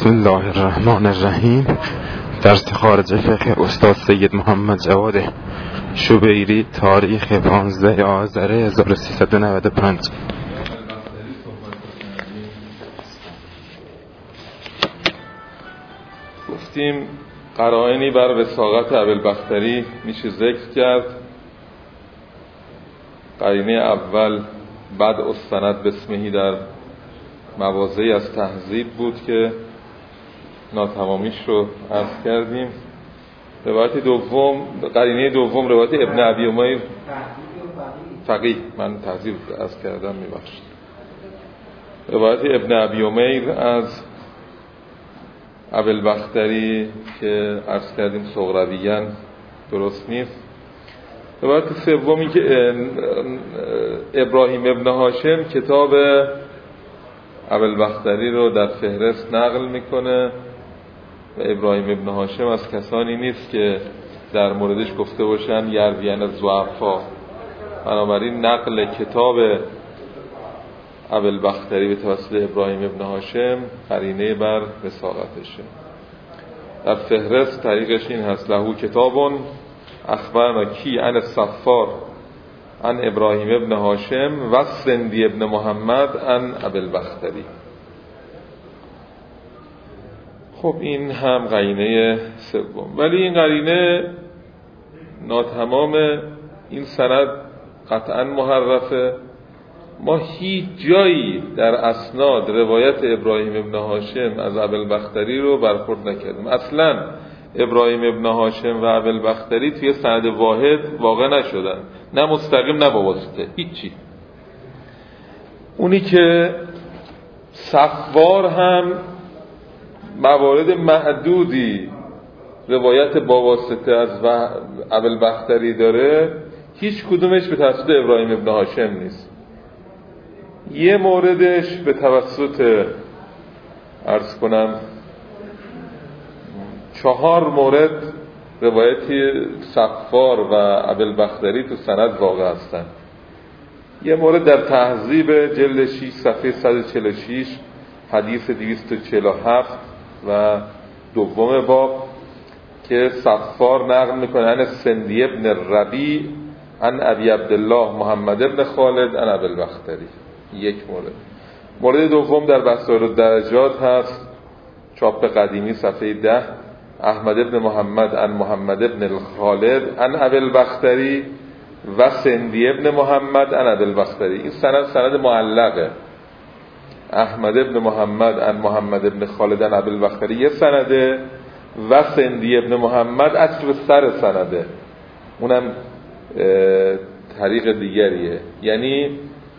بسم الله الرحمن الرحیم. درس خارج فقه استاد سید محمد جواد شبیری، تاریخ 15 آذر 1395. گفتیم قرائنی بر وثاقت ابوالبختری میشه ذکر کرد. قرینه اول بدء السند باسمه در مواضعی از تهذیب بود که ناتمامیش رو عرض کردیم. روایت دوم، قرینه دوم روایت ابن ابی امیر فقیه، من تهذیب عرض کردم، میبخشید. روایت ابن ابی امیر از ابوالبختری که عرض کردیم صغرویاً درست نیست. روایت سومی که ابراهیم ابن هاشم کتاب ابوالبختری رو در فهرست نقل میکنه و ابراهیم ابن هاشم از کسانی نیست که در موردش گفته باشن یروین الضعفا. بنابراین نقل کتاب ابوالبختری به توسط ابراهیم ابن هاشم قرینه بر وثاقتشه. در فهرست طریقش این هست: لهو کتابون اخبرنا کی عن الصفار عن ابراهیم ابن هاشم و سندی ابن محمد عن ابوالبختری. خب این هم قرینه سوم، ولی این قرینه ناتمام، این سند قطعا محرفه. ما هیچ جایی در اسناد روایت ابراهیم ابن هاشم از ابوالبختری رو برخورد نکردیم. اصلا ابراهیم ابن هاشم و ابوالبختری توی سند واحد واقع نشدن، نه مستقیم نه با واسطه، هیچی. اونی که صفوار هم موارد معدودی روایت با واسطه از ابوالبختری داره، هیچ کدومش به توسط ابراهیم ابن هاشم نیست. یه موردش به توسط عرض کنم 4 مورد روایتی صفار و ابوالبختری تو سند واقع هستن. یه مورد در تهذیب جلد 6 صفحه 146 حدیث 247 و دوم باب که صفار نقل میکنه عن سندی ابن ربیع عن ابی عبدالله محمد ابن خالد عن ابوالبختری. یک مورد دوم در بسائر الدرجات هست، چاپ قدیمی صفحه 10، احمد ابن محمد عن محمد ابن الخالد عن ابوالبختری و سندی ابن محمد عن ابوالبختری. این سند معلقه. احمد ابن محمد عن محمد ابن خالد عن ابوالبختری یه سنده و سندی ابن محمد از به سر سنده، اونم طریق دیگریه. یعنی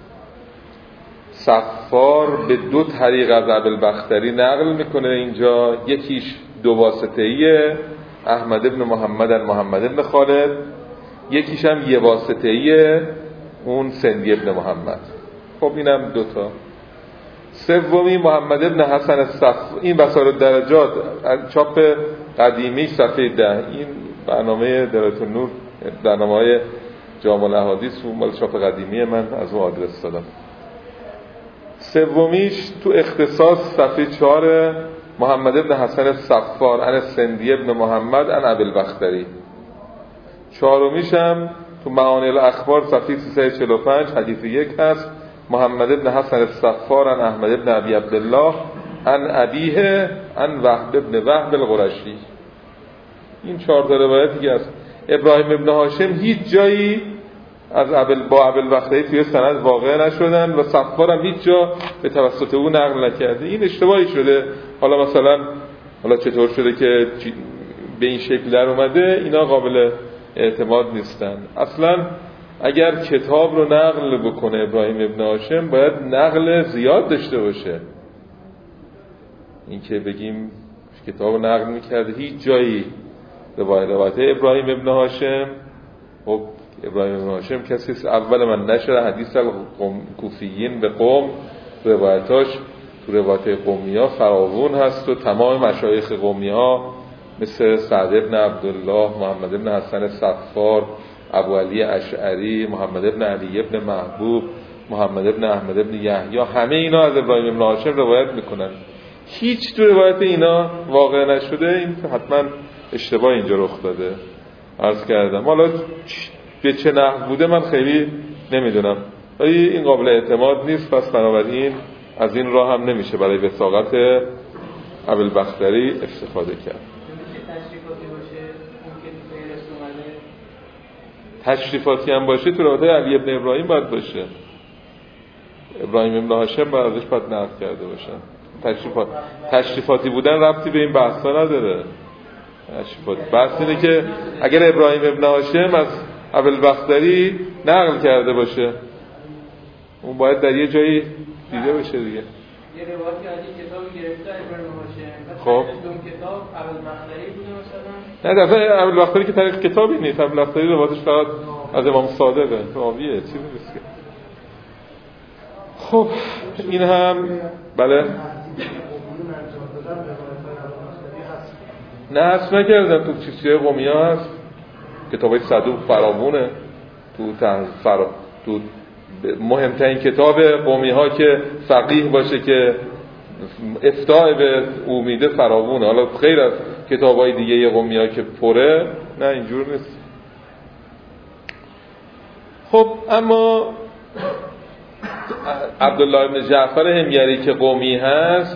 صفار به 2 طریق از ابوالبختری نقل میکنه اینجا، یکیش 2 واسطه‌ایه، احمد ابن محمد عن محمد ابن خالد، یکیش هم 1 واسطه‌ایه، اون سندی ابن محمد. خب اینم 2 تا. سومی محمد ابن حسن این بسائر الدرجات چاپ قدیمی صفحه 10. این برنامه درایت النور، برنامه‌های جامع الاحادیث مال چاپ قدیمی من، از اون آدرس دادم. سومیش تو اختصاص صفحه 4 محمد ابن حسن صفار عن سندی ابن محمد عن ابوالبختری. چهارمیش هم تو معانی الاخبار صفحه 345 حدیث 1 هست، محمد ابن حسن صفار عن احمد ابن ابی عبدالله عن ابیه عن وهب ابن وهب القرشی. این 4 تا روایتی هست. ابراهیم ابن هاشم هیچ جایی از با ابوالبختری توی سند واقع نشدن و صفار هم هیچ جا به توسط او نقل نکرده. این اشتباهی شده. حالا چطور شده که به این شکل در اومده؟ اینا قابل اعتماد نیستن. اصلا اگر کتاب رو نقل بکنه ابراهیم ابن هاشم باید نقل زیاد داشته باشه. این که بگیم کتاب رو نقل میکرده، هیچ جایی روایت ابراهیم ابن هاشم. خب ابراهیم ابن هاشم کسی اول من نشر حدیث کوفیین به قوم، روایتاش تو روایت قومی ها فراوون هست و تمام مشایخ قومی ها مثل سعد ابن عبدالله، محمد ابن حسن صفار، ابو علی اشعری، محمد ابن علی ابن محبوب، محمد ابن احمد ابن یحیی، همه اینا از ابراهیم ابن هاشم روایت میکنن. هیچ تو روایت اینا واقع نشده، این حتما اشتباه اینجا رخ داده. عرض کردم حالا به چه نحو بوده من خیلی نمیدونم، ولی این قابل اعتماد نیست، پس بنابراین از این راه هم نمیشه برای وثاقت ابوالبختری استفاده کرد. تشریفاتی هم باشه تو روایت علی ابن ابراهیم باید باشه، ابراهیم ابن هاشم باید ازش باید نقل کرده باشن. تشریفاتی بودن ربطی به این بحثا نداره. بحث اینه که اگر ابراهیم ابن هاشم از ابوالبختری نقل کرده باشه اون باید در یه جایی دیده بشه دیگه. یه روایتی از این کتابی گرفته ابراهیم هاشم، خب اون کتاب ابوالبختری بوده مثلا؟ نه دفعه ابوالبختری که طریق کتابی نیست، ابوالبختری روایتش فقط از امام صادقه، راویه، چیزی نیست که. خب این هم بله نه حس نکردم تو چیزهای قومی ها هست، کتابای صدوق فراوونه تو مهمترین کتاب قومی ها که فقیه باشه که افتاء به امیده فراوونه. حالا خیر از کتابای دیگه قومی ها که پره، نه اینجور نیست. خب اما عبدالله بن جعفر حمیری که قومی هست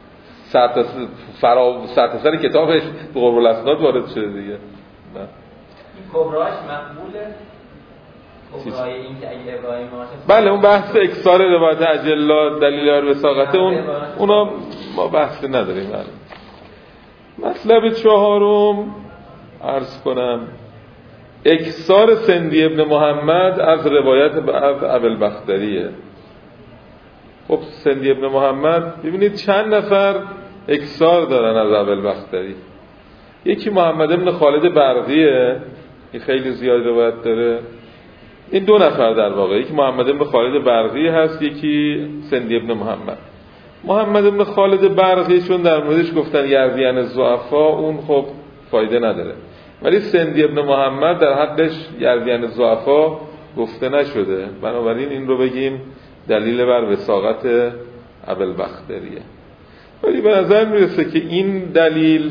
سرتاسر کتابش به قرب الاسناد وارد شده دیگه. نه کبراش مقبوله، کبرای این که اگه ابراهیم هاشم بله اون بحث اکثار روایت اجلا دلیل بر وثاقت اونا ما بحث نداریم. مطلب چهارم عرض کنم اکثار سندی ابن محمد از روایت از ابوالبختریه. خب سندی ابن محمد ببینید چند نفر اکثار دارن از ابوالبختری. یکی محمد ابن خالد برقیه، این خیلی زیاد روایت داره. این دو نفر در واقع، یکی محمد ابن خالد برقی هست، یکی سندی ابن محمد. محمد ابن خالد برقی چون در موردش گفتن یرویان الضعفا، اون خب فایده نداره، ولی سندی ابن محمد در حقش یرویان الضعفا گفته نشده، بنابراین این رو بگیم دلیل بر وثاقت ابوالبختریه. ولی به نظر میرسه که این دلیل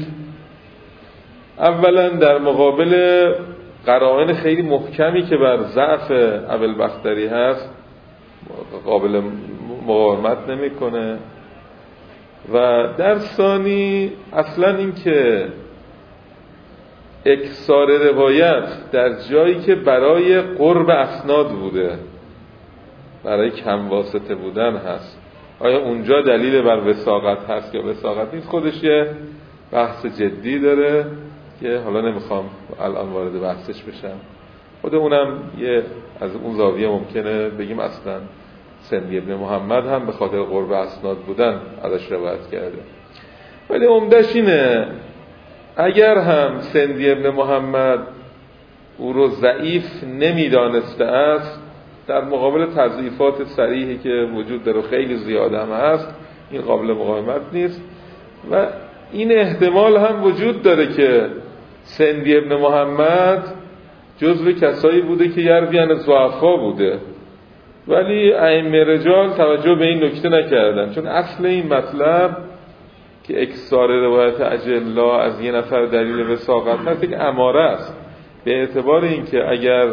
اولا در مقابل قرائن خیلی محکمی که بر ضعف ابوالبختری هست قابل مقاومت نمیکنه، و در ثانی اصلا این که اکثار روایت در جایی که برای قرب اسناد بوده، برای کم واسطه بودن هست، آیا اونجا دلیل بر وثاقت هست یا وثاقت نیست؟ خودش یه بحث جدی داره که حالا نمیخوام الان وارد بحثش بشم. خود اونم یه از اون زاویه ممکنه بگیم اصلا سندی ابن محمد هم به خاطر قرب اسناد بودن ازش روایت کرده. ولی عمدش اینه اگر هم سندی ابن محمد او رو ضعیف نمیدانسته است، در مقابل تضعیفات صریحی که وجود داره خیلی زیاد هم هست، این قابل مقاومت نیست. و این احتمال هم وجود داره که سندی ابن محمد جزو کسایی بوده که یرویان الضعفا بوده، ولی ائمه رجال توجه به این نکته نکردن، چون اصل این مطلب که اکثار روایت اجلا از یه نفر دلیل وثاقت هست یک اماره است، به اعتبار اینکه اگر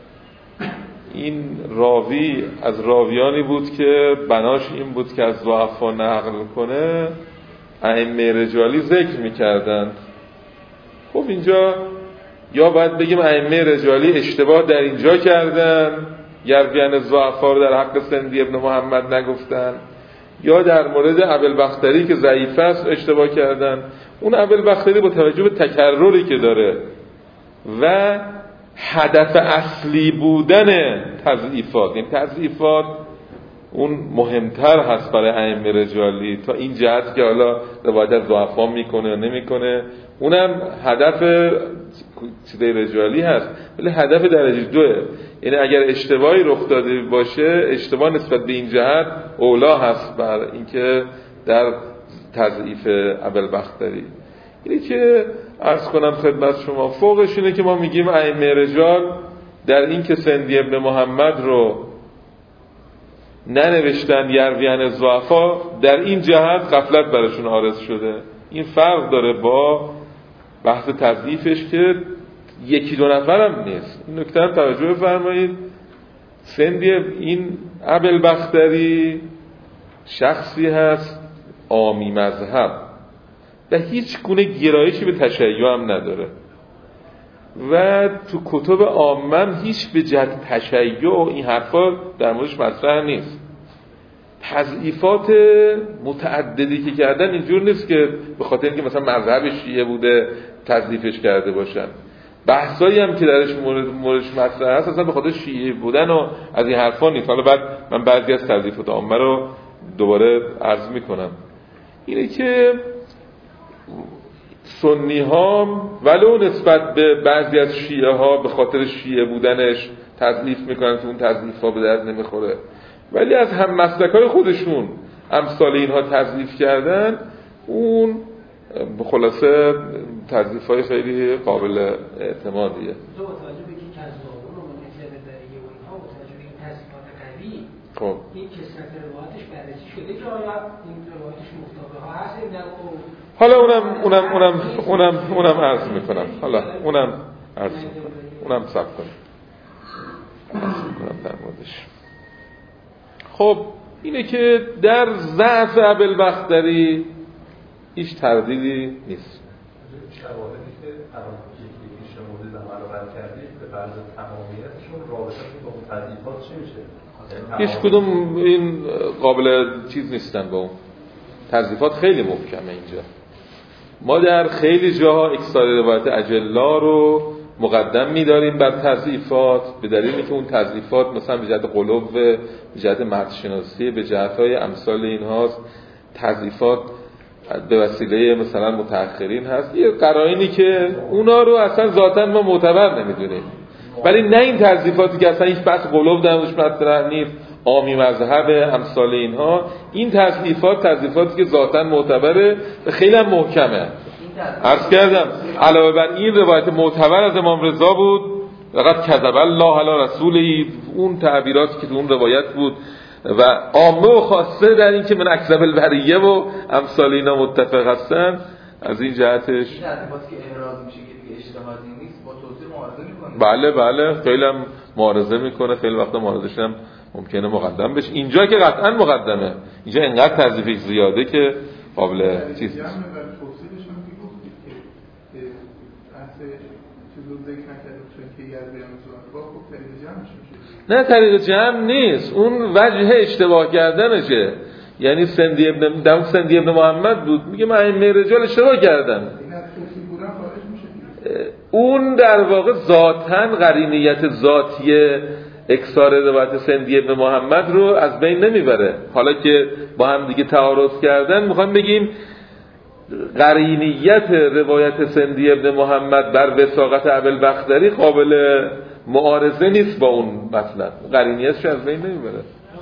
این راوی از راویانی بود که بناش این بود که از ضعفا نقل کنه، ائمه رجالی ذکر میکردن. خب اینجا یا باید بگیم ائمه رجالی اشتباه در اینجا کردن، یرویان الضعفا رو در حق سندی ابن محمد نگفتن، یا در مورد ابوالبختری که ضعیف است اشتباه کردن. اون ابوالبختری با توجه به تکرری که داره و هدف اصلی بودن تضعیفات، این تضعیفات اون مهمتر هست برای ائمه رجالی تا این جهت که حالا روایت از ضعفا میکنه یا نمیکنه، اونم هدف چیزای رجالی هست، ولی هدف درجه دوه. یعنی اگر اشتباهی رخ داده باشه، اشتباه نسبت به این جهت اولا هست بر اینکه در تضعیف ابوالبختری. اینی که عرض کنم خدمت شما، فوقش اینه که ما میگیم ائمه رجال در این که سندی ابن محمد رو ننوشتن یرویان الضعفا، در این جهت غفلت براشون عارض شده. این فرق داره با بحث تضعیفش که یکی دو نفرم نیست. این نکته هم توجه فرمایید. سندی این ابوالبختری شخصی هست عامی مذهب و هیچ گونه گرایشی به تشیع هم نداره و تو کتب عامه هیچ به جهت تشیع و این حرفا در موردش مطرح نیست. تضعیفات متعددی که کردن اینجور نیست که به خاطر اینکه مثلا مذهب شیعه بوده تضعیفش کرده باشن. بحثایی هم که درش موردش مطرح هست اصلا به خاطر شیعه بودن و از این حرفا نیست. حالا بعد من بعضی از تضعیفات عامه رو دوباره عرض میکنم. اینه که سنی ها ولو نسبت به بعضی از شیعه ها به خاطر شیعه بودنش تضعیف میکنن که اون تضعیف ها به درد نمیخوره، ولی از هم مسلکای خودشون امثال اینها تضعیف کردن، اون خلاصه تضعیف های خیلی قابل اعتمادیه. خب این کسرت روایتش بررسی شده که آیا این روایتش مختلفه ها هست این حالا اونم عرض میکنم. حالا اونم عرض میکنم. اونم صبر کنیم در موردش. خب اینه که در ضعف ابوالبختری هیچ تردیدی نیست. شواهدی که الان یکی شموده زمان رو برد کردید به فرض تمامیتشون رابطه با اون تضعیفات چی میشه؟ هیچ کدوم این قابل چیز نیستن با اون تضعیفات. خیلی محکمه اینجا. ما در خیلی جاها اکثار روایت اجلا رو مقدم می‌داریم بر تضعیفات به دلیلی که اون تضعیفات مثلا به جهت قلوب، به جهت متن‌شناسی، به جهت‌های امثال اینهاست. تضعیفات به وسیله مثلا متأخرین هست، یه قرائنی که اونا رو اصلا ذاتاً ما معتبر نمی‌دونیم. ولی نه این تضعیفاتی که اصلا هیچ بحث قلوب درش مطرح نیست، عامی مذهب امثال اینها. این تضعیفاتی که ذاتاً معتبره و خیلی هم محکمه. عرض کردم علاوه بر این روایت معتبر از امام رضا بود، لقد کذب الله علی رسوله، اون تعبیراتی که تو اون روایت بود و عامه و خاصه در این که من اکذب البریه و امثال اینا متفق هستن. از این جهتش این تضعیفاتی که اعراض میشه که دیگه اجتهادی نیست با توضیح معارضه میکنه. بله خیلی هم معارضه میکنه، خیلی وقتا معارضش هم ممکنه مقدم بشه. اینجا که قطعا مقدمه، اینجا انقدر تضعیفش زیاده که قابل چیز نیست. نه طریق جمع نیست، اون وجه اشتباه کردنشه. یعنی سندی ابن محمد بود میگه من ائمه رجال اشتباه کردم، اون در واقع ذاتاً قرینیت ذاتی اکثار روایت سندی ابن محمد رو از بین نمیبره. حالا که با هم دیگه تعارض کردن میخوام بگیم قرینیت روایت سندی ابن محمد بر وثاقت ابوالبختری قابل معارضه نیست با اون مطلب، قرینیتش از بین نمیبره.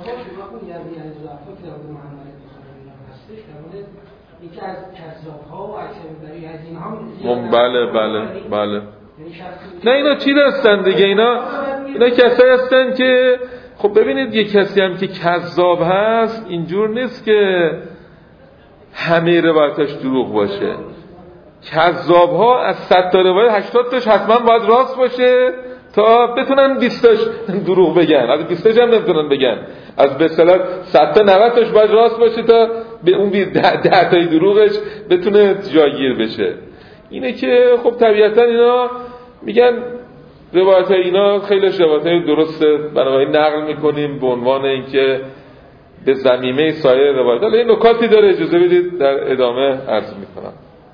بله نه اینا چی هستن دیگه؟ اینا کسایی هستن که خب ببینید یه کسی هم که کذاب هست اینجور نیست که همه روایتاش دروغ باشه. کذاب ها از 100 تا روایت 80 تاش حتما باید راست باشه تا بتونن 20 تاش دروغ بگن. از 20 تاش هم نمیتونن بگن، از به اصطلاح 100 تا 90 تاش باید راست باشه تا به اون 10 تای دروغش بتونه جایگیر بشه. اینه که خب طبیعتا اینا میگن روایت اینا خیلی روایت درسته، بنابراین نقل میکنیم به عنوان اینکه به ضمیمه سایر روایت. حالا این نکاتی داره، اجازه بدید در ادامه عرض میکنم.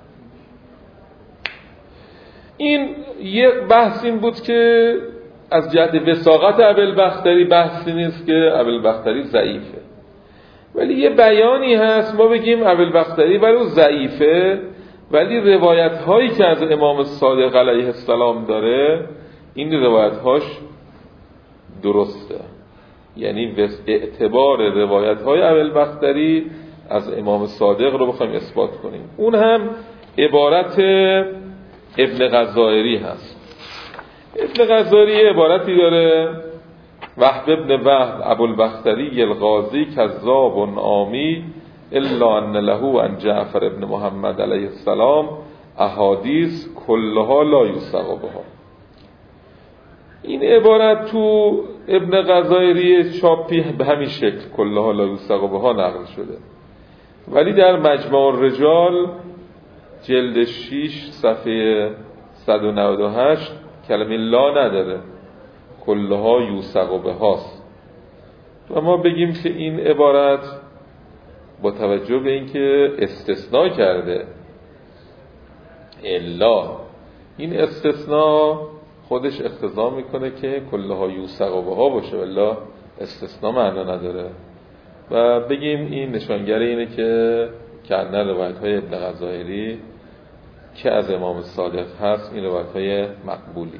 این یک بحث این بود که از جهت وثاقت ابوالبختری بحثی نیست که ابوالبختری ضعیفه، ولی یه بیانی هست ما بگیم ابوالبختری برای ضعیفه، ولی روایت هایی که از امام صادق علیه السلام داره این روایت هاش درسته. یعنی اعتبار روایت های ابوالبختری از امام صادق رو بخوایم اثبات کنیم، اون هم عبارت ابن غزائری هست. ابن غزائری عبارتی داره وهب ابن وهب ابوالبختری الغازی کذاب عامی الا ان له عن جعفر ابن محمد علیه السلام احادیث کلها لا یوثق بها. این عبارت تو ابن غزایری چاپی به همین شکل کلها لا یوثق بها نقل شده، ولی در مجمع الرجال جلد 6 صفحه 198 کلمه لا نداره، کلها یوثق بهاست. و ما بگیم که این عبارت با توجه به اینکه استثناء کرده الا، این استثناء خودش اقتضا میکنه که کلها یوثق بها باشه، الا استثناء معنا نداره. و بگیم این نشانگر اینه که کنه روایت های ابن غزایری که از امام صادق هست این روایت های مقبولیه.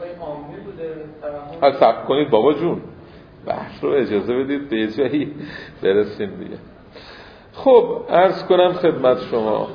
حالا صبر کنید بابا جون، بحث رو اجازه بدید به یه جایی برسیم دیگه. خب عرض کنم خدمت شما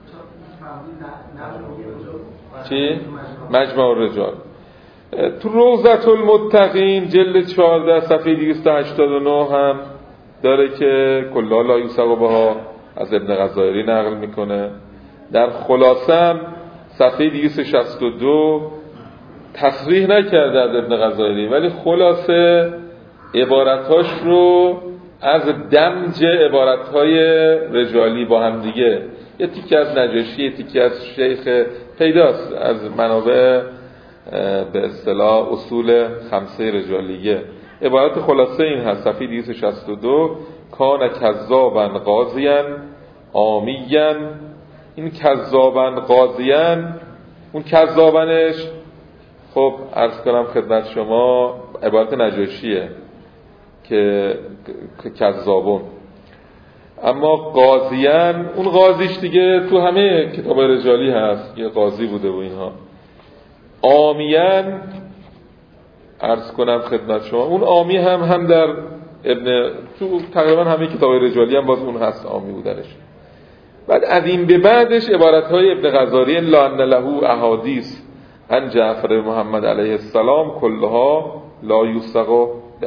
چی؟ مجمع الرجال تو روضة المتقین جلد 14 صفحه 289 هم داره که کلها لا یوثق بها از ابن غزایری نقل میکنه. در خلاصه هم صفحه 262 تصریح نکرده از ابن غزایری، ولی خلاصه عبارتاش رو از دمج عبارتهای رجالی با هم دیگه، یه تیکه از نجاشی، یه تیکه از شیخ پیداست از منابع به اصطلاح اصول خمسه رجالیه. عبارت خلاصه این هست صفحه 262 کان کذابا قاضیان عامیان. این کذابا قاضیان، اون کذابنش خب عرض کنم خدمت شما عبارت نجاشیه که کذابون، اما قاضیان اون قاضیش دیگه تو همه کتاب رجالی هست، یه قاضی بوده و اینها. عامیان عرض کنم خدمت شما اون عامی هم در ابن تو تقریبا همه کتاب رجالی هم باز اون هست عامی بودنش. بعد از این به بعدش عبارتهای ابن غزاری لا ان له احادیث عن جعفر محمد علیه السلام کلها لا یوثق بها.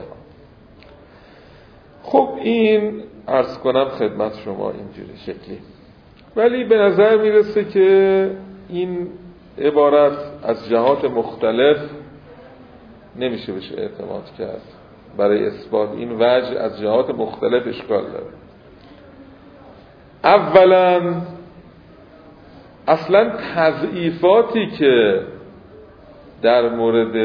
خب این عرض کنم خدمت شما اینجوری شکلی، ولی به نظر میرسه که این عبارت از جهات مختلف نمیشه بهش اعتماد کرد. برای اثبات این وجه از جهات مختلف اشکال داره. اولا اصلا تضعیفاتی که در مورد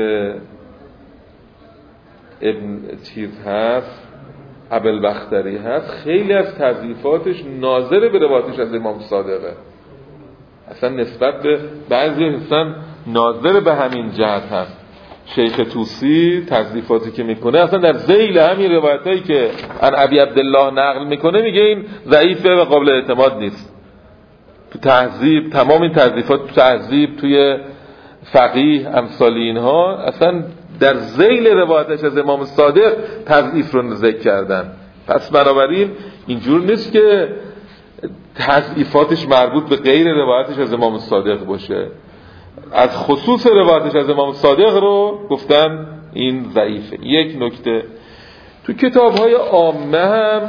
ابن چیز هست ابوالبختری هست، خیلی از تضعیفاتش ناظر به روایتش از امام صادقه، اصلا نسبت به بعضی اصلا ناظر به همین جهت هست. شیخ توسی تضعیفاتی که میکنه اصلا در ذیل همین روایتایی که ان ابی عبدالله نقل میکنه میگه این ضعیفه و قابل اعتماد نیست. تو تهذیب تمام این تضعیفات، تو تهذیب، توی فقیه، امثال اینها اصلا در ذیل روایتش از امام صادق تضعیف رو ذکر کردن. پس بنابراین اینجور نیست که تضعیفاتش مربوط به غیر روایتش از امام صادق باشه، از خصوص روایتش از امام صادق رو گفتن این ضعیفه. یک نکته تو کتاب‌های عامه هم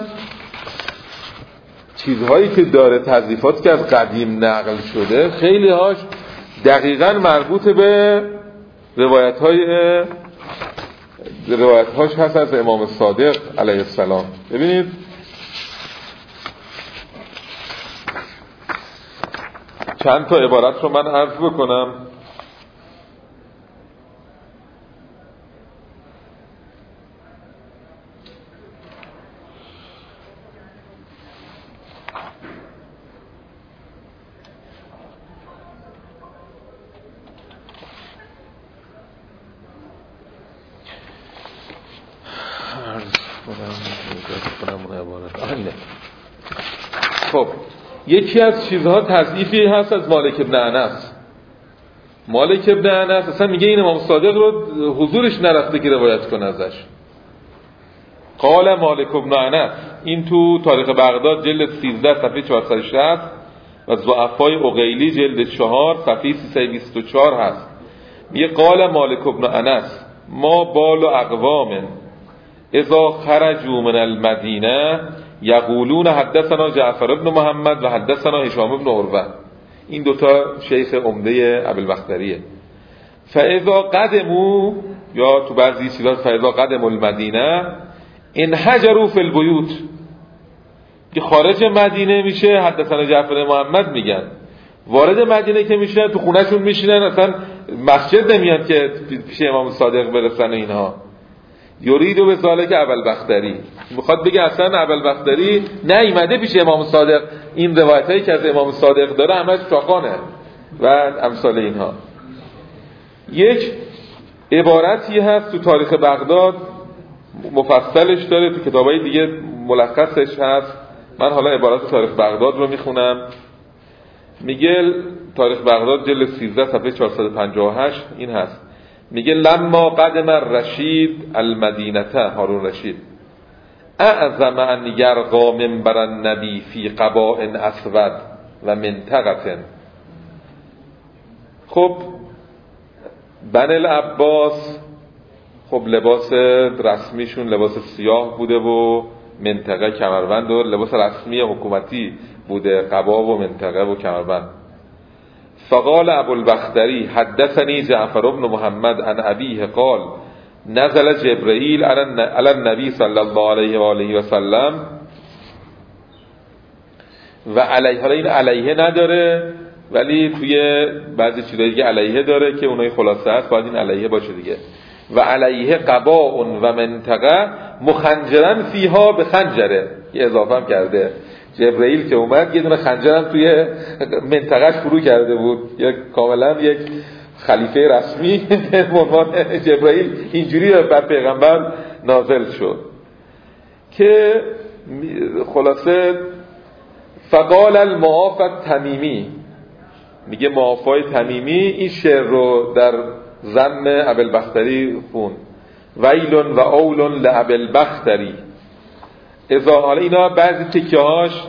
چیزهایی که داره تضعیفات که از قدیم نقل شده خیلی هاش دقیقاً مربوط به روایت‌هاش هست از امام صادق علیه السلام. ببینید چند تا عبارت رو من عرض بکنم. خب یکی از چیزها تضعیفی هست از مالک ابن انس. مالک ابن انس اصلا میگه این امام صادق رو حضورش نرفته که روایت کنه ازش. قال مالک ابن انس، این تو تاریخ بغداد جلد 13 صفحه 460 و ضعفای عقیلی جلد 4 صفحه 324 هست. میگه قال مالک ابن انس ما بال اقوام اذا خرجوا من المدینه یقولون حدثنا جعفر بن محمد و حدثنا هشام بن عروه. این دوتا شیخ عمده ابوالبختریه. فاذا قدموا، یا تو بعضی چیزا فاذا قدموا المدینه انحجروا فی البیوت، که خارج مدینه میشه حدثنا جعفر محمد میگن، وارد مدینه که میشن تو خونهشون میشینن، اصلا مسجد نمیان که پیش امام صادق برسن. اینها یریدو به ذالک ابوالبختری، میخواد بگه اصلا ابوالبختری نیامده پیش امام صادق. این روایتایی که از امام صادق داره همش چاقانه و امثال اینها. یک عبارتی هست تو تاریخ بغداد، مفصلش داره، تو کتابای دیگه ملخصش هست. من حالا عبارت تاریخ بغداد رو میخونم. میگه تاریخ بغداد جلد 13 صفحه 458 این هست. میگه لما قدم الرشید المدینه، هارون رشید، اعظم ان یرقا منبر النبی فی قباء اسود و منطقه. خب بنی العباس خب لباس رسمیشون لباس سیاه بوده و منطقه کمربند و لباس رسمی حکومتی بوده، قبا و منطقه و کمربند. فقال ابوالبختری حدثني جعفر بن محمد عن ابيه قال نزل جبرائیل علی النبی صلی الله علیه و آله و سلم و علیه، حالا این علیه نداره ولی توی بعضی چیزایی دیگه علیه داره که اونای خلاصه هست، باید این علیه باشه دیگه. و علیه قباء و منطقه مخنجرن فیها به خنجره، یه اضافه هم کرده. جبرائیل که اومد یه دونه خنجرم توی منطقهش فرو کرده بود، یا کاملا یک خلیفه رسمی به عنوان جبرائیل اینجوری بر پیغمبر نازل شد. که خلاصه فقال المعافى تمیمی، میگه معافای تمیمی این شعر رو در ضم ابوالبختری خون. ویل و اول لابوالبختری اذا، حالا اینا بعضی تکیه هاش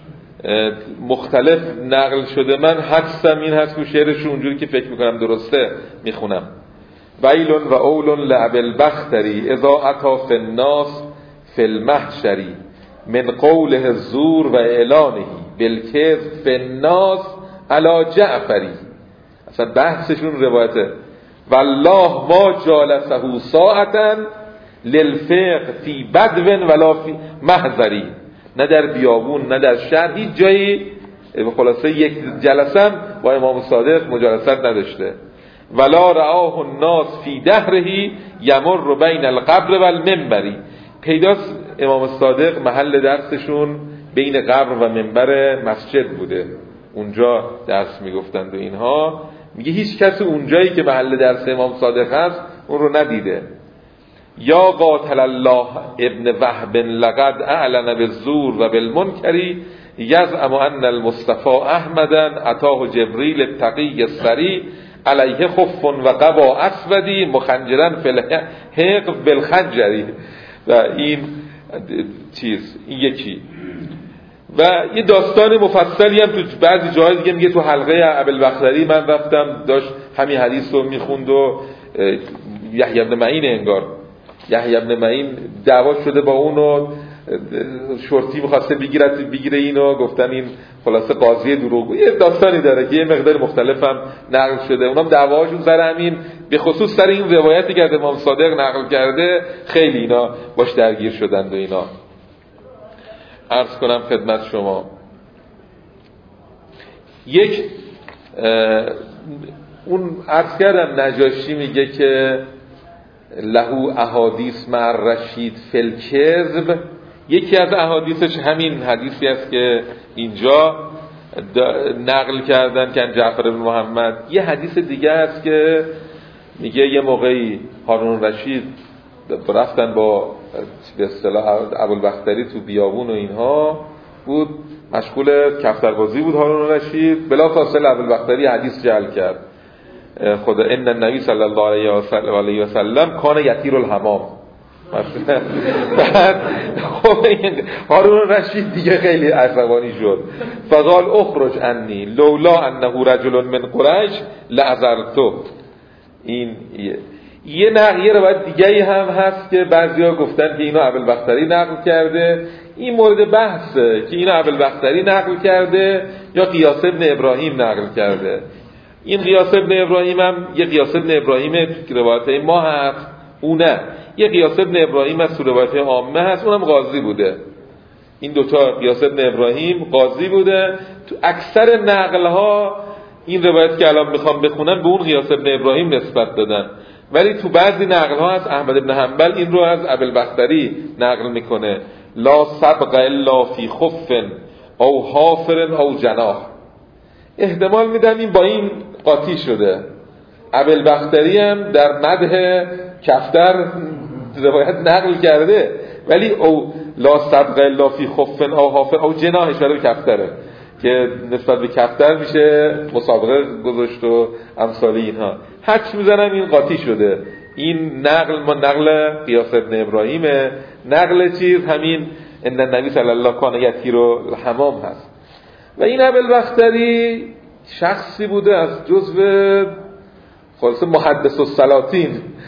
مختلف نقل شده، من حدسم این هست که شعرشون اونجوری که فکر میکنم درسته میخونم. ویل و اول لابوالبختری اذا اتی فی الناس فی المحشری من قوله الزور و اعلانه بالکذب فی الناس علی جعفری. اصلا بحثشون روایته والله ما جالسه ساعتا للفقه فی بدو ولا فی محضری، نه در بیابون نه در شهر، هیچ جایی خلاصه یک جلسه با امام صادق مجالست نداشته. ولا رآه الناس فی دهره یمر بین القبر و المنبری، پیداست امام صادق محل درسشون بین قبر و منبر مسجد بوده، اونجا درس میگفتند و اینها. میگه هیچ کسی اونجایی که محل درس امام صادق هست اون رو ندیده. یا قاتل الله ابن وهب لقد اعلن بالزور و بالمنکری یزعم ان المصطفى احمدا اتاه جبریل التقی السری علیه خف و قبا اسودی مخنجرا فی الحقب بالخنجری. و این چیز این یکی. و یه داستان مفصلی هم تو بعضی جاهای دیگه میگه تو حلقه ابوالبختری من رفتم، داشت همین حدیث رو میخوند و یحیی بن معین، انگار یحیی بن معین دعوا شده با اون و شرطی میخواسته بگیره اینو، گفتن این خلاصه قاضی دروغگو. یه داستانی داره که یه مقدار مختلف هم نقل شده، اونم دعواشون سر همین، به خصوص سر این روایتی که امام صادق نقل کرده خیلی اینا باش درگیر شدند و اینا. عرض کنم خدمت شما یک اون عرض کردم نجاشی میگه که لهو احادیث مع رشید فی الکذب، یکی از احادیثش همین حدیثی است که اینجا نقل کردن که جعفر بن محمد. یه حدیث دیگه است که میگه یه موقعی هارون رشید رفتن با به اصطلاح ابوالبختری تو بیابون و اینها بود، مشغول کفتربازی بود هارون رشید. بلافاصله ابوالبختری حدیث جعل کرد خدا ان النبی صلی الله علیه و سلم کان یطیر الحمام. بعد خب هارون رشید دیگه خیلی عصبانی شد، فقال اخرج عنی لولا انه رجل من قریش لعذرتو. یه روایت دیگه‌ای هم هست که بعضیا گفتن که اینو ابوالبختری نقل کرده. این مورد بحثه که اینو ابوالبختری نقل کرده یا قیاس ابن ابراهیم نقل کرده. این قیاس ابن ابراهیم هم یه قیاس ابن ابراهیم تو روایت ما هست، اونه یه قیاس ابن ابراهیم از تو روایت عامه هست، اونم قاضی بوده. این دوتا قیاس ابن ابراهیم قاضی بوده. تو اکثر نقل‌ها این روایت که الان میخوام بخونن به اون قیاس ابن ابراهیم نسبت دادن، ولی تو بعضی نقل‌ها از احمد بن حنبل این رو از ابوالبختری نقل میکنه: لا سبق الا فی خف او حافر او جناح. احتمال میدم این با این قاطی شده. ابوالبختری هم در مدح کفتر روایت نقل کرده، ولی او لا سبق الا فی خف او حافر او جناح اشاره به کفتره که نسبت به کفتر میشه مسابقه گذاشت و امثال اینها. حدس میزنم این قاطی شده. این نقل قیاس ابن ابراهیمه. نقل چیز همین ان النبی صلی الله کان یطیر الحمام هست. و این ابوالبختری شخصی بوده از جزو خلاص محدث السلاطین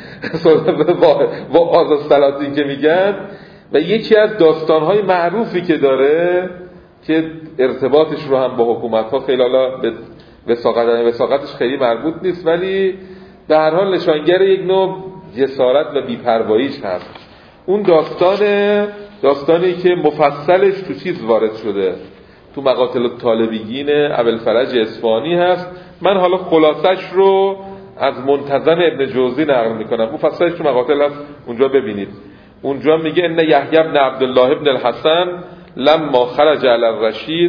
و از السلاطین که میگن، و یکی از داستانهای معروفی که داره که ارتباطش رو هم با حکومت‌ها خیلی حالا به وثاقتش خیلی مربوط نیست، ولی به هر حال نشانگر یک نوع جسارت و بی‌پرواییش هست. اون داستانی که مفصلش تو چیز وارد شده، تو مقاتل الطالبیین ابوالفرج اصفهانی هست. من حالا خلاصش رو از منتظم ابن جوزی نقل میکنم، مفصلش تو مقاتل هست، اونجا ببینید. اونجا میگه ان یحیی بن عبدالله بن الحسن لما خرج علی الرشید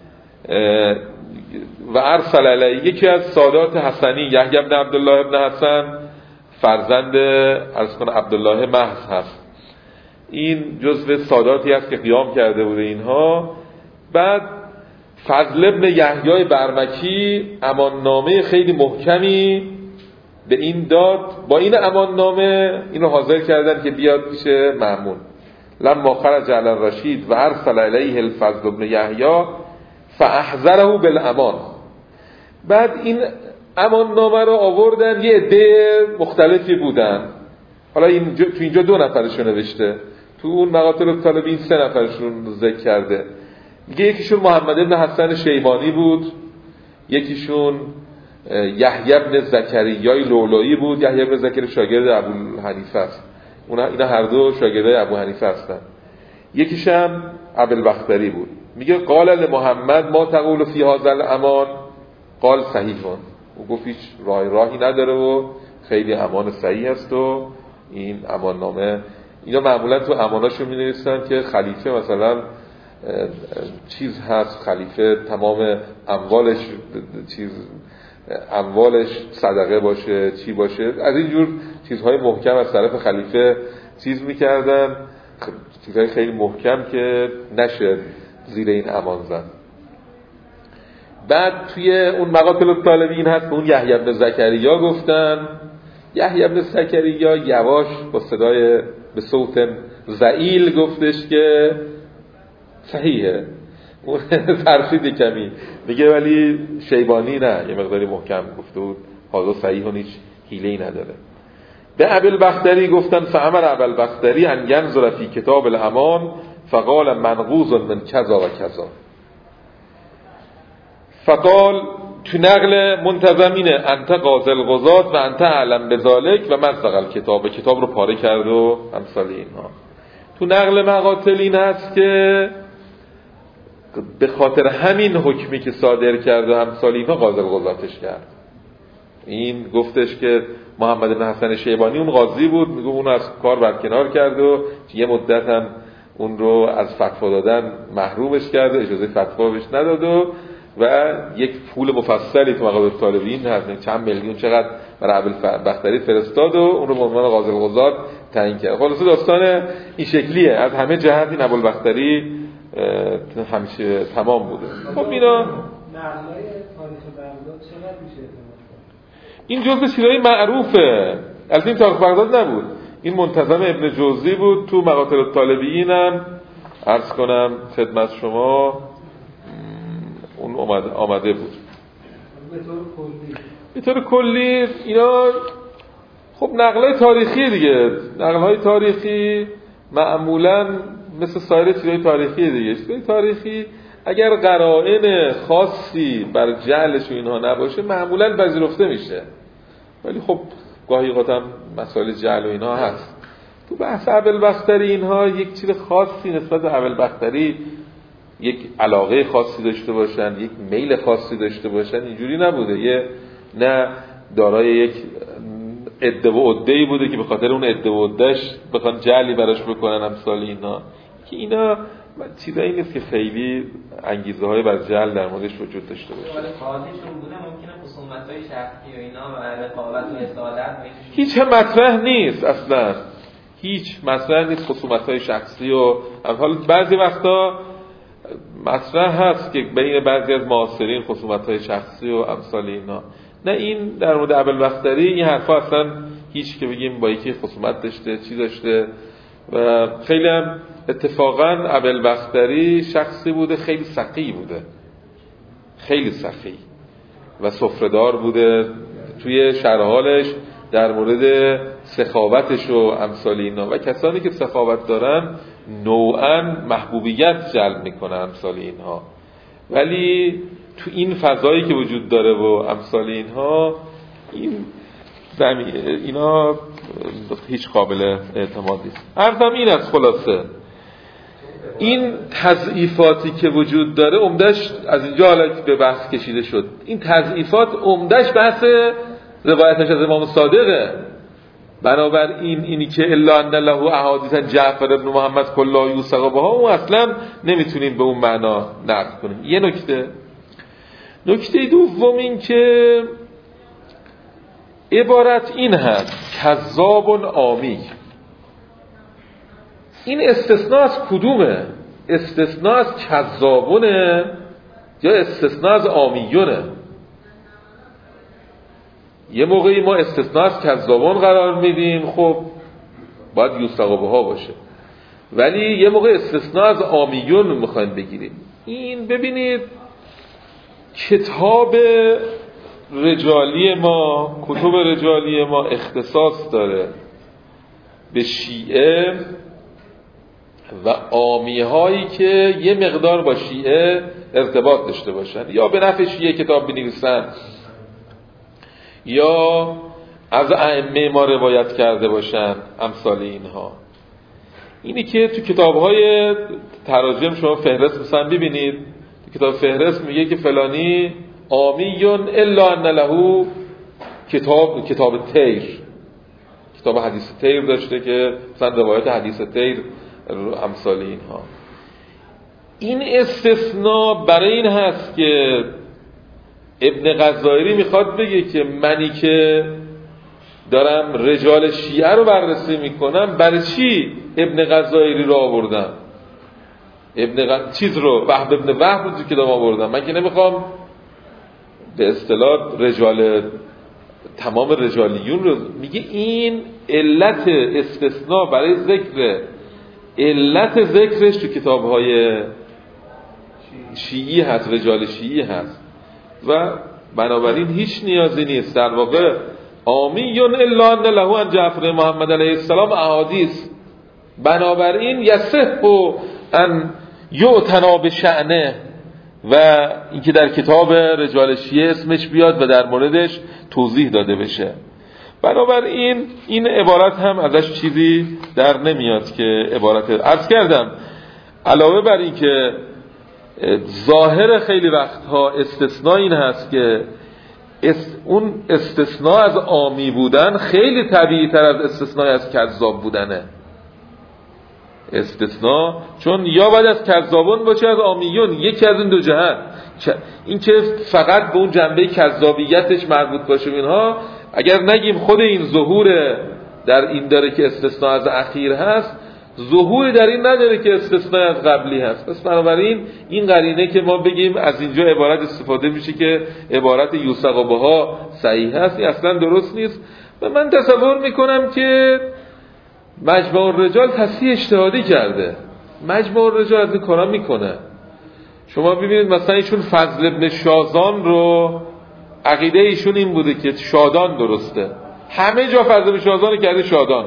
و ارسل علیه، یکی از سادات حسنی یحیی بن عبدالله بن حسن فرزند عبدالله محض هست. این جزو ساداتی هست که قیام کرده بوده اینها. بعد فضل ابن یحیی برمکی اماننامه خیلی محکمی به این داد. با این اماننامه اینو حاضر کردن که بیاد پیش مأمون. لما خرج علی الرشید و ارسل علیه الفضل ابن یحیی فاحذره بالامان. بعد این اماننامه رو آوردن، یه عده مختلفی بودن. حالا تو اینجا 2 نفرشون نوشته، تو اون مقاتل الطالبین 3 نفرشون ذکر کرده. میگه یکیشون محمد بن حسن شیبانی بود، یکیشون یحیی بن زکریای لولایی بود. یحیی بن زکریا شاگرد ابوالحنیفه است، اینا هر دو شاگردای ابو حنیفه هستن. یکیش هم ابوالبختری بود. میگه قال لمحمد ما تقول فی هذا الامان؟ قال صحیحون. او گفت هیچ راهی نداره و خیلی امان صحیح است. و این امان نامه اینا معمولا تو اماناشون می‌نویسن که خلیفه مثلا چیز هست، خلیفه تمام اموالش صدقه باشه، چی باشه، از این جور چیزهای محکم از طرف خلیفه چیز میکردن، چیزهای خیلی محکم که نشه زیر این امان زد. بعد توی اون مقاتل الطالبین هست به اون یحیی بن زکریا گفتن. یحیی بن زکریا یواش با صدای به صوت ضئیل گفتش که صحیحه. اون ترسید کمی، میگه ولی شیبانی نه، یه مقداری محکم گفته بود حاضر صحیح و هیچ حیله‌ای نداره. به ابوالبختری گفتن فامر ابوالبختری ان ينظر فی کتاب الامان فقال منقوض من کذا و کذا. فقال تو نقل منتظمینه انت قاضی القضات و انت اعلم بذالک و مزق کتاب رو پاره کرد و امثال اینها. تو نقل مقاتل این هست که به خاطر همین حکمی که صادر کرد و امثال اینها قاضی القضاتش کرد. این گفتش که محمد بن حسن شیبانی اون قاضی بود، میگه اون از کار برکنار کرد و یه مدت هم اون رو از فتوا دادن محرومش کرد و اجازه فتوا بهش نداد و یک پول مفصلی تو مقاطع طالبین هست، چند میلیون چقدر برای ابوالبختری فرستاد و اون رو به عنوان قاضی القضات تعیین کرد. خلاص داستان این شکلیه، از همه جهت این ابوالبختری همیشه تمام بوده. خب اینا نقلای تاریخ بغداد چقدر میشه؟ این جزء چیزای معروفه. البته این تاریخ بغداد نبود، این منتظم ابن جوزی بود. تو مقاتل الطالبین هم عرض کنم خدمت شما اون آمده بود. به طور کلی اینا خب نقل‌های تاریخی دیگه، نقل‌های تاریخی معمولاً مثل سایر چیزهای تاریخی دیگه، چیزهای تاریخی اگر قرائن خاصی بر جعلش و اینها نباشه معمولاً پذیرفته میشه، ولی خب گاهی اوقات هم مسائل جعل و اینها هست. تو بحث ابوالبختری اینها یک چیز خاصی نسبت به ابوالبختری، یک علاقه خاصی داشته باشن، یک میل خاصی داشته باشن، اینجوری نبوده. نه دارای یک عده و عده‌ای بوده که به خاطر اون عده و عده‌اش بخوان جعلی براش بکنن امثال اینا، که اینا چیزایی نیست که خیلی انگیزه های بر جعل در موردش وجود داشته باشه. ولی قاضیشون بوده ممکنه خصومت‌های شخصی و اینا و رقابت و اصالت هیچ مطرح نیست، اصلا هیچ مطرح نیست خصومت‌های شخصی و حالا بعضی وقتا مطرح هست که بین بعضی از معاصرین خصومت‌های شخصی و امثال اینا. نه، این در مورد ابوالبختری این حرفا اصلا هیچ که بگیم با یکی خصومت داشته چی داشته. و خیلی هم اتفاقا ابوالبختری شخصی بوده خیلی سخی بوده، خیلی سخی و سفره‌دار بوده. توی شرح حالش در مورد سخاوتش و امثال اینا و کسانی که سخاوت دارن نوعاً محبوبیت جلب میکنه امثال اینها، ولی تو این فضایی که وجود داره و امثال اینها اینا هیچ قابل اعتماد نیست. عرضم این است خلاصه این تضعیفاتی که وجود داره عمدش از اینجا حالا به بحث کشیده شد، این تضعیفات عمدش بحث روایتش از امام صادقه. بنابراین اینی که الا ان له احادیث جعفر ابن محمد کلا یوثق بها اون اصلا نمیتونیم به اون معنا نقد کنیم. یه نکته دوم این که عبارت این هست کذاب عامی. این استثناء از کدومه؟ استثناء از کذابونه یا استثناء از عامیونه؟ یه موقعی ما استثناء از کذابون قرار میدیم، خب باید یوثق بها باشه، ولی یه موقع استثناء از عامیون میخوایم بگیریم. این ببینید کتاب رجالی ما اختصاص داره به شیعه و عامی هایی که یه مقدار با شیعه ارتباط داشته باشن، یا به نفع شیعه کتاب بنویسن یا از ائمه ما روایت کرده باشن امثال اینها. اینی که تو کتاب‌های تراجم شما فهرست مثلا ببینید، تو کتاب فهرست میگه که فلانی عامیون الا ان له کتاب تیر، کتاب حدیث تیر داشته که مثلا روایت حدیث تیر امثال اینها. این استثناء برای این هست که ابن غزائری میخواد بگه که منی که دارم رجال شیعه رو بررسی میکنم برای چی ابن غزائری رو آوردم، چیز رو وهب ابن وهب رو تو کتاب آوردم. من که نمیخوام به اصطلاح تمام رجالیون رو. میگه این علت استثناء برای علت ذکرش تو کتاب‌های شیعی هست، رجال شیعی هست و بنابراین هیچ نیازی نیست. در واقع عامیون الا ان له عن جعفر محمد علیه السلام احادیث، بنابراین یصح ان یعتنا بشأنه و اینکه در کتاب رجال شیعه اسمش بیاد و در موردش توضیح داده بشه. بنابراین این عبارت هم ازش چیزی در نمیاد که عبارت عرض کردم. علاوه بر این که ظاهر خیلی وقتها استثناء این هست که اون استثناء از عامی بودن خیلی طبیعی تر از استثناء از کذاب بودنه. استثناء چون یا باید از کذابون باشه از عامیون، یکی از این دو جهت. این که فقط به اون جنبه کذابیتش مربوط باشه اینها، اگر نگیم خود این ظهور در این داره که استثناء از اخیر هست، ظهور در این نداره که استثناء از قبلی هست. پس بنابراین این قرینه که ما بگیم از اینجا عبارت استفاده میشه که عبارت یوثق بها صحیح هست، این اصلا درست نیست. و من تصور میکنم که مجمع الرجال تصحیح اجتهادی کرده، مجمع الرجال از این کارا میکنه. شما ببینید مثلا ایشون فضل ابن شازان رو عقیده ایشون این بوده که شادان درسته، همه جا فضل شازان کرده شادان.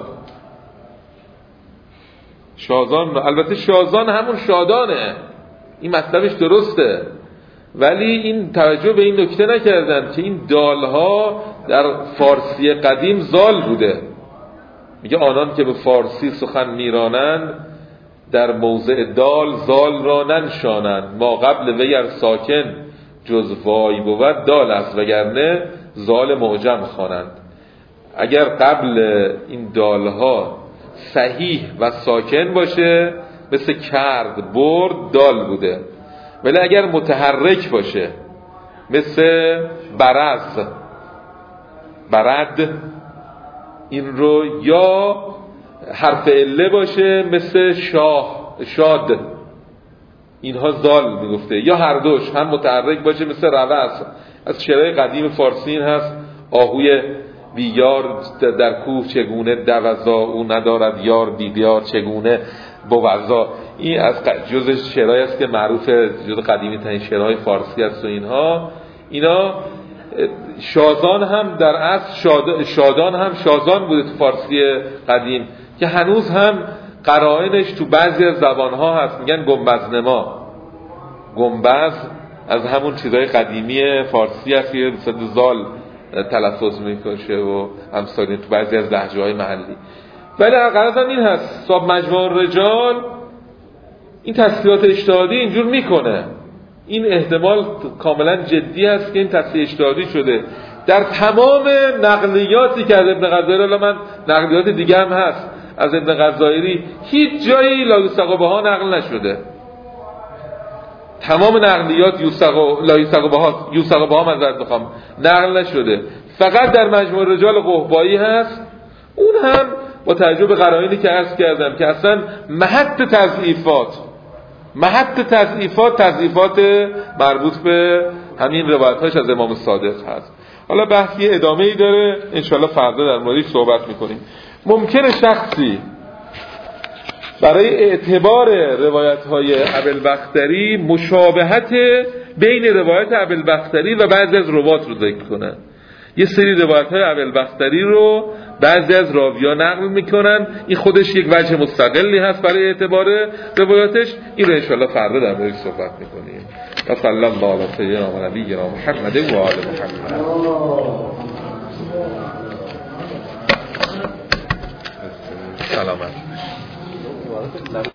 شازان، البته شازان همون شادانه، این مطلبش درسته، ولی این توجه به این نکته نکردن که این دالها در فارسی قدیم زال بوده. میگه آنان که به فارسی سخن میرانند در موضع دال زال را ننشانند. ما قبل ویر ساکن جز وای بود دال است، وگرنه زال معجم خوانند. اگر قبل این دالها صحیح و ساکن باشه مثل کرد برد دال بوده، ولی اگر متحرک باشه مثل برز برد، این رو، یا حرف عله باشه مثل شاد، اینها زال میگفته، یا هر دوش، هم متحرک باشه مثل روز. از شعرهای قدیم فارسی این هست: آهوی بیار در کوه چگونه دوزا، او ندارد یار بیار چگونه بوزا. این از جز شعرهایی است که معروف، جز قدیمی ترین شعرهای فارسی است. و اینا شازان هم در اصل شادان هم شازان بوده تو فارسی قدیم، که هنوز هم قرائنش تو بعضی از زبانها هست. میگن گنبزنما. گنبز از همون چیزهای قدیمی فارسی هست که مثل زال تلفظ میکنه و همسالی تو بعضی از لهجه‌های محلی. ولی غرض هم این هست، صاحب مجموع الرجال این تصحیحات اجتهادی اینجور میکنه. این احتمال کاملا جدی است که این تصحیح اجتهادی شده. در تمام نقلیاتی که از ابن غزایر، الان من نقلیات دیگه هم هست از ابن غزایری، هیچ جایی لا یوثق بها نقل نشده. تمام نقلیات یوثق بها منظرت میخوام نقل نشده، فقط در مجموع الرجال قحبایی هست. اون هم با توجه به قرائنی که عرض کردم که اصلا محط تضعیفات مربوط به همین روایت‌هاش از امام صادق هست. حالا بحثی ادامه‌ای داره، انشالله فردا در موردش صحبت میکنیم. ممکنه شخصی برای اعتبار روایت‌های ابوالبختری مشابهت بین روایت ابوالبختری و بعضی از روات رو ذکر کنه. یه سری روایت‌های ابوالبختری رو بعضی از راوی‌ها نقل میکنن، این خودش یک وجه مستقلی هست برای اعتبار روایتش. این رو انشالله فردا در موردش صحبت میکنیم. و صلی الله علی سیدنا و نبینا محمد و آل محمد. سلامت.